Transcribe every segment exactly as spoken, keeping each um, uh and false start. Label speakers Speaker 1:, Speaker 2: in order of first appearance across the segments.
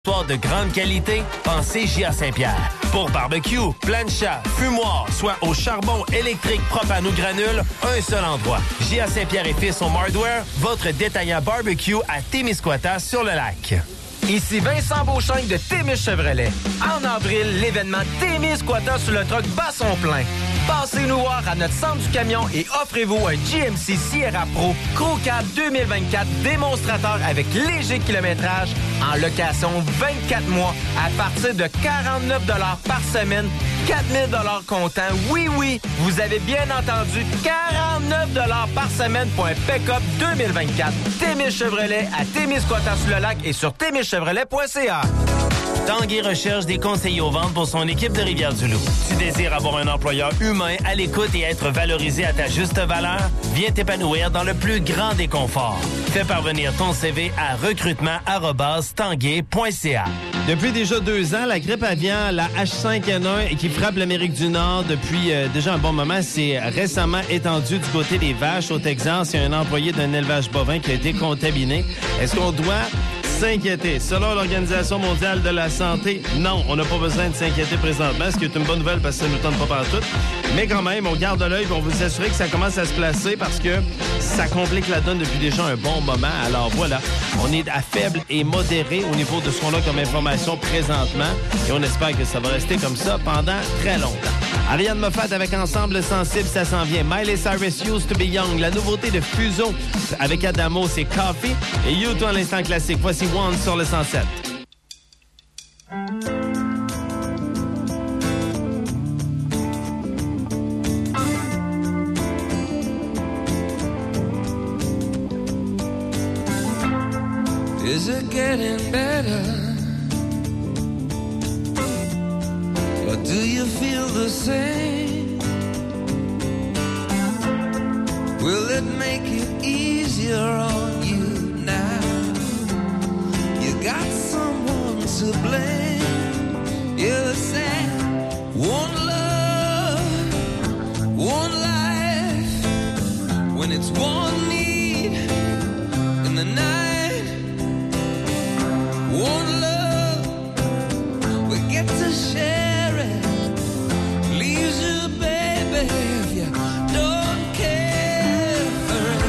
Speaker 1: De grande qualité, pensez J A Saint-Pierre. Pour barbecue, plancha, fumoir, soit au charbon, électrique, propane ou granule, un seul endroit. J A Saint-Pierre et Fils Home Hardware, votre détaillant barbecue à Témiscouata sur le lac.
Speaker 2: Ici Vincent Beauchamp de Témis Chevrolet. En avril, l'événement Témiscouata sur le truck bat son plein. Passez nous voir à notre centre du camion et offrez-vous un G M C Sierra Pro Crew Cab deux mille vingt-quatre démonstrateur avec léger kilométrage en location vingt-quatre mois à partir de quarante-neuf dollars par semaine, quatre mille dollars comptant. Oui, oui, vous avez bien entendu, quarante-neuf dollars par semaine pour un pick-up deux mille vingt-quatre. Témis Chevrolet à Témiscouata-sur-le-Lac et sur témis chevrolet point c a.
Speaker 1: Tanguay recherche des conseillers aux ventes pour son équipe de Rivière-du-Loup. Tu désires avoir un employeur humain à l'écoute et être valorisé à ta juste valeur? Viens t'épanouir dans le plus grand des conforts. Fais parvenir ton C V à recrutement arobase tanguay point c a.
Speaker 3: Depuis déjà deux ans, la grippe aviaire, la H cinq N un, qui frappe l'Amérique du Nord depuis euh, déjà un bon moment, s'est récemment étendue du côté des vaches. Au Texas, il y a un employé d'un élevage bovin qui a été contaminé. Est-ce qu'on doit s'inquiéter? Selon l'Organisation mondiale de la santé, non, on n'a pas besoin de s'inquiéter présentement, ce qui est une bonne nouvelle parce que ça ne nous tente pas partout. Mais quand même, on garde l'œil et on veut s'assurer que ça commence à se placer parce que ça complique la donne depuis déjà un bon moment. Alors voilà, on est à faible et modéré au niveau de ce qu'on a comme information présentement et on espère que ça va rester comme ça pendant très longtemps. Ariane Moffat avec Ensemble Sensible, ça s'en vient. Miley Cyrus, Used to be Young. La nouveauté de Fuso avec Adamo, c'est Coffee. Et U deux à l'instant classique. Voici One sur le cent sept.
Speaker 4: Is it getting better? Or do you feel the same? Will it make it easier on you now? You got someone to blame. You said one love, one life. When it's one need in the night, one love, we get to share it. Leaves you, baby, if you don't care for it.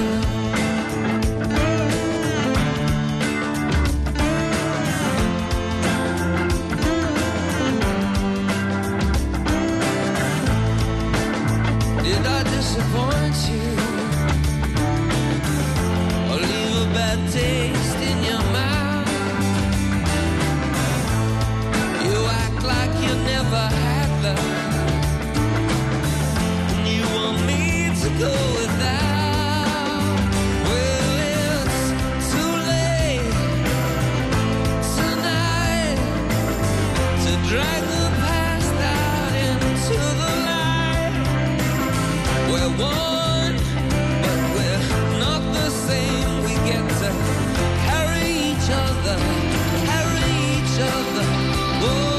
Speaker 4: Did I disappoint you? Or leave a bad taste in your mouth? You act like you never had love, and you want me to go without. Well, it's too late tonight to drag the past out into the light. We're one, but we're not the same. We get to carry each other, carry each other. Whoa.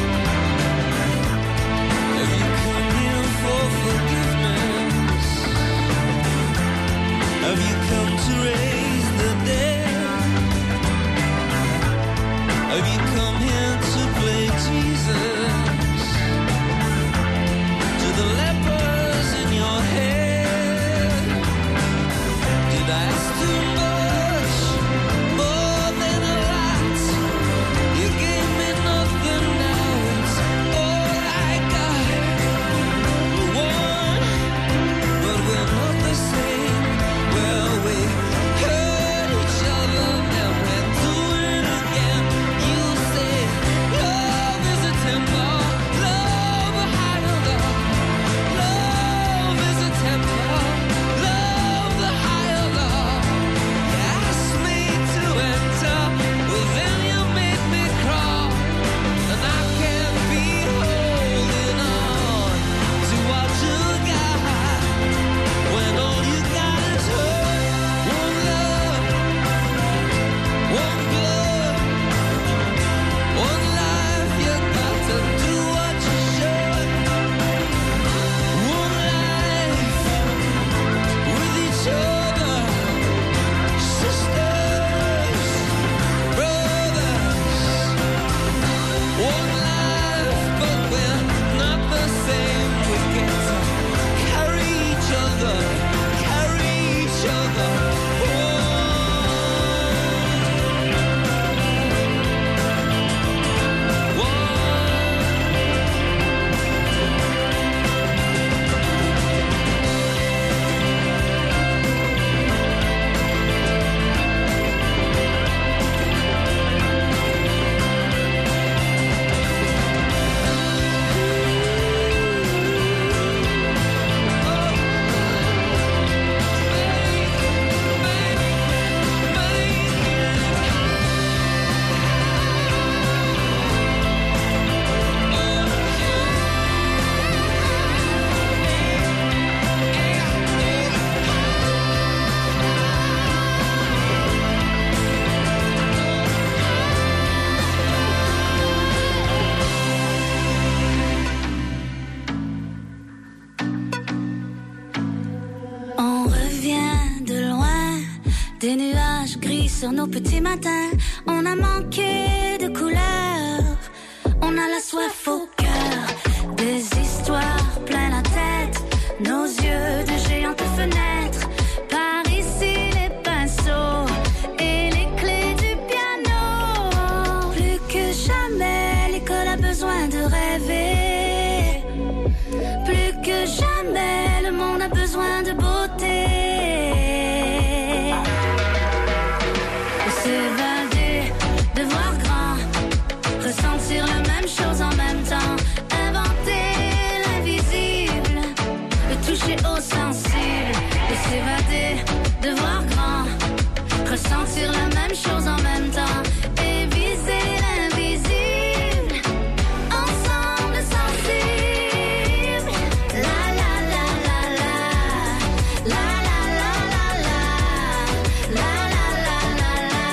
Speaker 4: Have you come here for forgiveness?
Speaker 5: Des nuages gris sur nos petits matins. On a manqué de couleurs. On a la soif au cœur. Des histoires plein la tête. Nos yeux de géantes fenêtres. Par ici les pinceaux et les clés du piano. Plus que jamais l'école a besoin de rêver. Plus que jamais le monde a besoin de beauté. S'évader, de voir grand, ressentir la même chose en même temps, inventer l'invisible, le toucher au sensible, et s'évader, de voir grand, ressentir la même chose en même temps, et viser l'invisible, ensemble sensible, la la la la la, la la la la la, la la la la la.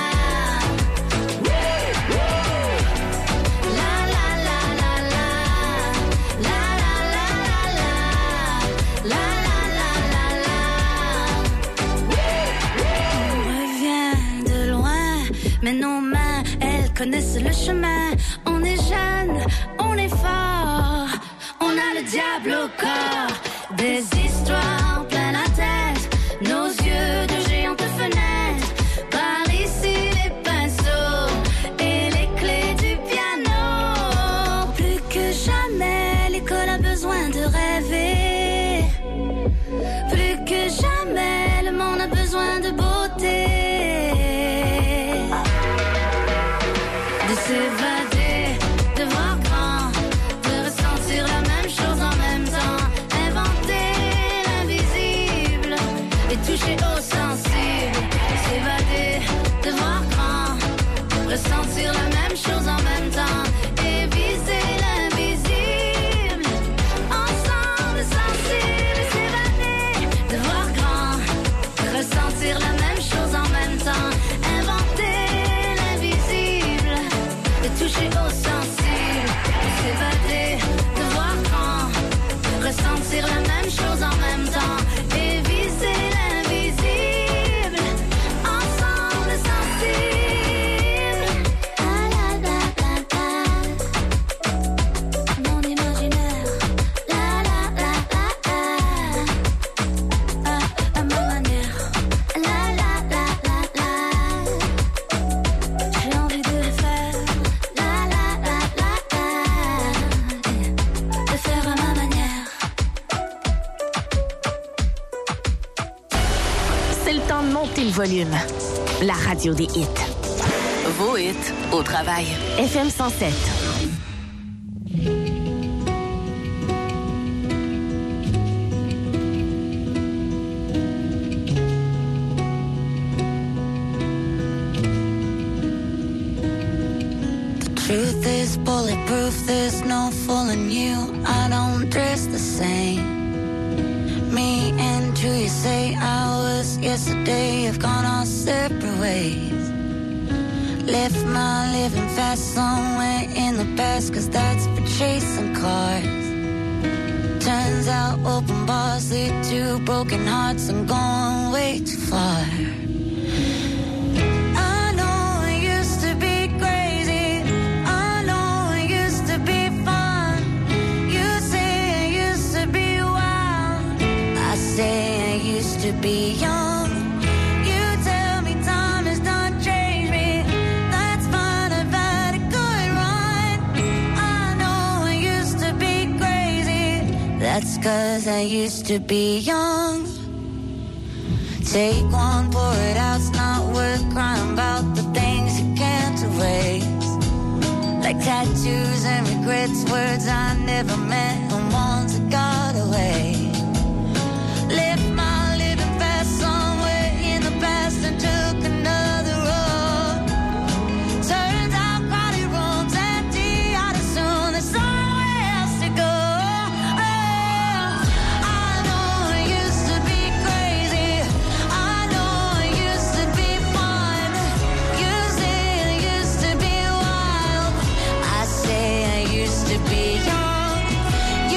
Speaker 5: Mais nos mains, elles connaissent le chemin. On est jeune, on est fort. On a le diable au corps. Des histoires plein la tête. Nos yeux de géantes fenêtres. Par ici les pinceaux et les clés du piano. Plus que jamais l'école a besoin de rêver. Plus que jamais le monde a besoin de beauté. De s'évader, de voir grand, de ressentir la même chose en même temps, inventer l'invisible et toucher au sensible. De s'évader, de voir grand, ressentir la même chose en même temps et viser l'invisible. Ensemble sensible, s'évader, de voir grand, ressentir la même chose en même temps, inventer l'invisible. Toucher au sensible, s'évader, de voir grand, ressentir la même chose en même temps et viser l'invisible, ensemble sensible. Ah la la la la, mon imaginaire. La la la la la, ah, à ma manière. La la la la la, j'ai envie de le faire.
Speaker 6: C'est le temps de monter le volume. La radio des hits. Vos hits au travail. F M cent sept.
Speaker 5: Truth is bulletproof, there's no fooling you. I don't dress the same. Me and who you say I was yesterday have gone our separate ways. Left my living fast somewhere in the past, cause that's for chasing cars. Turns out open bars lead to broken hearts. I'm going way too far. I used to be young. You tell me time has not changed me. That's fine, I've had a good run. I know I used to be crazy. That's cause I used to be young. Take one, pour it out. It's not worth crying about the things you can't erase. Like tattoos and regrets, words I never meant, and ones that got away. Left my living fast somewhere in the past and took another road. Turns out crowded rooms empty out as soon. There's somewhere else to go. Oh, I know I used to be crazy. I know I used to be fun. You say I used to be wild. I say I used to be young.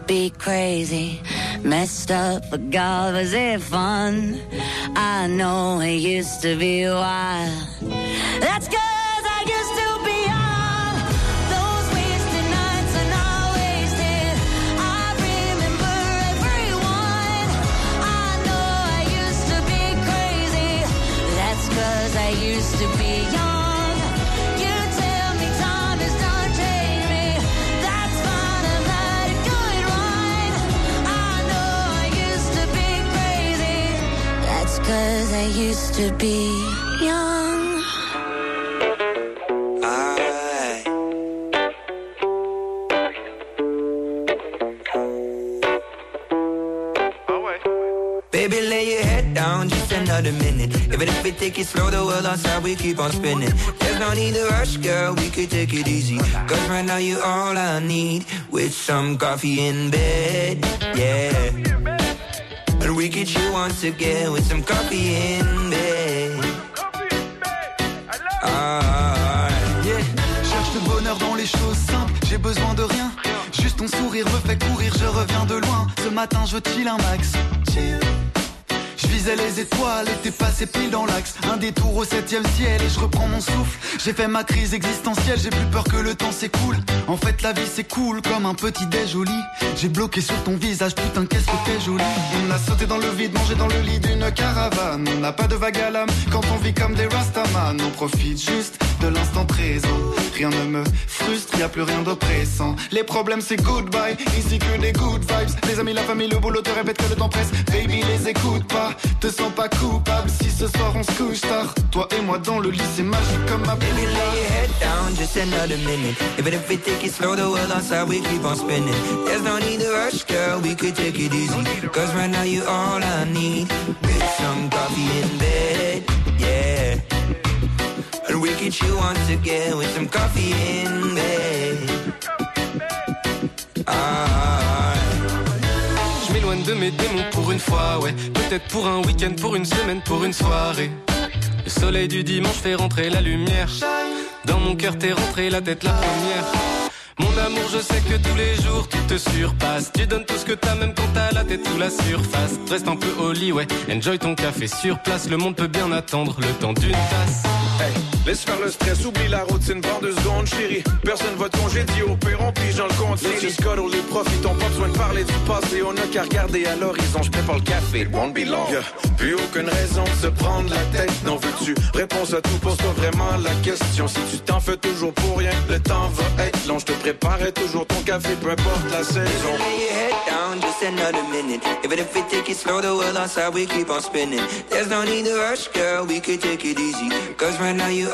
Speaker 5: be crazy, messed up, but God, was it fun? I know it used to be wild. That's 'cause I used to be young. Those wasted nights are not wasted. I remember everyone. I know I used to be crazy. That's 'cause I used to be young. Cause I used to be young.
Speaker 7: I... Baby, lay your head down just another minute. Even if we take it slow, the world outside, we keep on spinning. There's no need to rush, girl, we could take it easy. Cause right now you're all I need. With some coffee in bed, yeah. And we get you once again with some coffee in bed. Ah,
Speaker 8: yeah. Cherche le bonheur dans les choses simples, j'ai besoin de rien. Juste ton sourire me fait courir, je reviens de loin. Ce matin je chill un max. Chill. Je visais les étoiles et t'es passé pile dans l'axe. Un détour au septième ciel et je reprends mon souffle. J'ai fait ma crise existentielle, j'ai plus peur que le temps s'écoule. En fait la vie c'est cool comme un petit déj au lit. J'ai bloqué sur ton visage, putain qu'est-ce que t'es jolie. On a sauté dans le vide, mangé dans le lit d'une caravane. On n'a pas de vague à l'âme quand on vit comme des rastaman. On profite juste de l'instant présent. Rien ne me frustre, y a plus rien d'oppressant. Les problèmes c'est goodbye, ici que des good vibes. Les amis, la famille, le boulot te répète que le temps presse. Baby les écoute pas, te sens pas coupable si ce soir on se couche tard. Toi et moi dans le lit c'est magique comme ma
Speaker 7: baby, lay your head down just another minute. Even if we take it slow, the world outside, we keep on spinning. There's no need to rush, girl, we could take it easy. Cause right now you're all I need. With some coffee in bed, yeah. And we get you once again with some coffee in bed. Ah.
Speaker 9: Je m'éloigne de mes démons pour une fois, ouais. Peut-être pour un week-end, pour une semaine, pour une soirée. Le soleil du dimanche fait rentrer la lumière. Dans mon cœur t'es rentré la tête la première. Mon amour, je sais que tous les jours tu te surpasses. Tu donnes tout ce que t'as même quand t'as la tête sous la surface. Reste un peu au lit, ouais, enjoy ton café sur place. Le monde peut bien attendre le temps d'une tasse.
Speaker 10: Hey, laisse faire le stress, oublie la routine, prends deux secondes chérie. Personne va te congédier au pire, on pige dans le compte. Let's just cuddle et profitons, pas besoin de parler du passé. On a qu'à regarder à l'horizon, je prépare le café, it won't be long. Yeah. Plus aucune raison de se prendre la tête, non veux-tu? Réponse à tout, pose-toi vraiment la question. Si tu t'en fais toujours pour rien, le temps va être long. Je te préparerai toujours ton café, peu importe la saison.
Speaker 7: Lay your head down just another minute. Even if we take it slow, the world outside, we keep on spinning. There's no need to rush, girl, we could take it easy. Cause right now you